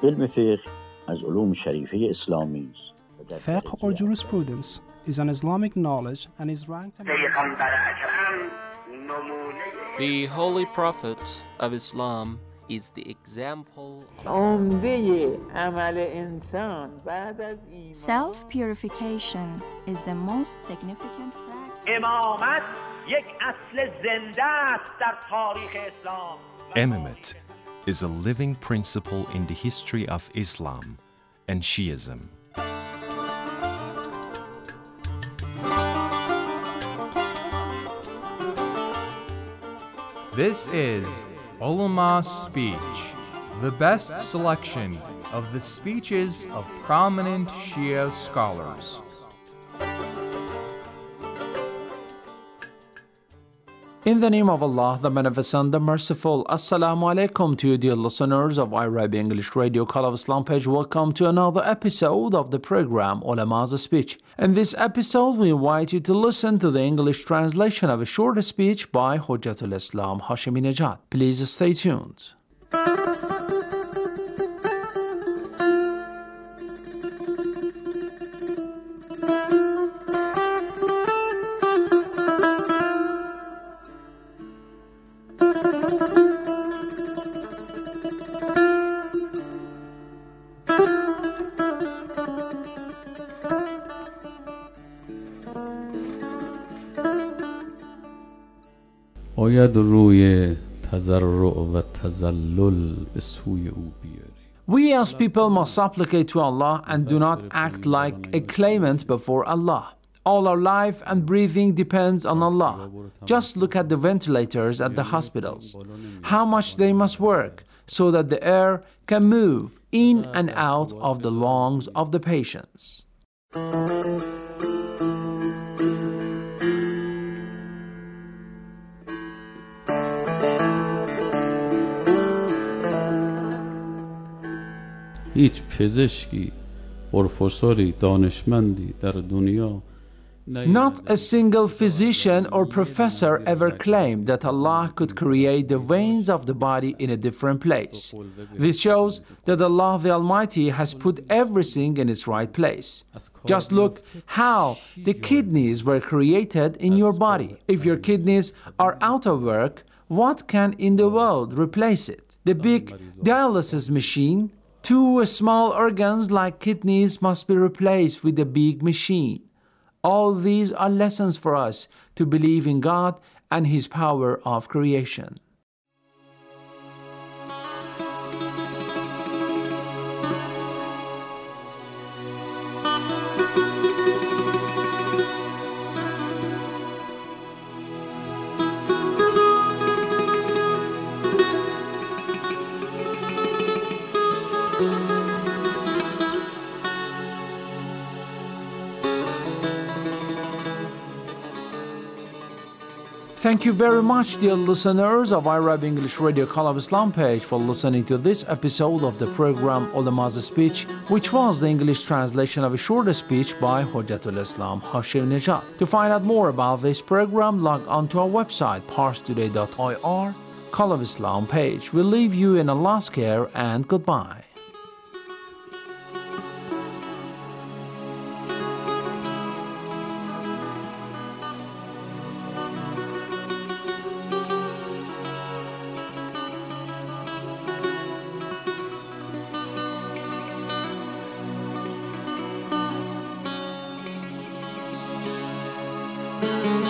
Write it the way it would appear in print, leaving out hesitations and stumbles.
علم فقه از علوم شریفه اسلامی است. Fiqh or jurisprudence is an Islamic knowledge and is ranked The Holy Prophet of Islam is the example Self-purification is the most significant practice. Imamate is a living principle in the history of Islam and Shiism. This is Ulama's Speech, the best selection of the speeches of prominent Shia scholars. In the name of Allah, the Beneficent, the Merciful, Assalamu alaikum to you, dear listeners of iRabi English Radio Call of Islam page. Welcome to another episode of the program Ulama's Speech. In this episode, we invite you to listen to the English translation of a short speech by Hujjatul Islam Hashemi Nejad. Please stay tuned. باید روی تضرع و تذلل به سوی او بیاری. We as people must supplicate to Allah and do not act like a claimant before Allah. All our life and breathing depends on Allah. Just look at the ventilators at the hospitals. How much they must work so that the air can move in and out of the lungs of the patients. هیچ پزشکی پروفسوری دانشمندی در دنیا Not a single physician or professor ever claimed that Allah could create the veins of the body in a different place. This shows that Allah the Almighty has put everything in its right place. Just look how the kidneys were created in your body. If your kidneys are out of work, what can in the world replace it? The big dialysis machine? Two small organs like kidneys must be replaced with a big machine. All these are lessons for us to believe in God and His power of creation. Thank you very much, dear listeners of iRabi English Radio Call of Islam page, for listening to this episode of the program Ulama's Speech, which was the English translation of a short speech by Hujjatul Islam Hashemi Nejad. To find out more about this program, log on to our website, parstoday.ir, Call of Islam page. We leave you in Allah's care and goodbye. Thank you.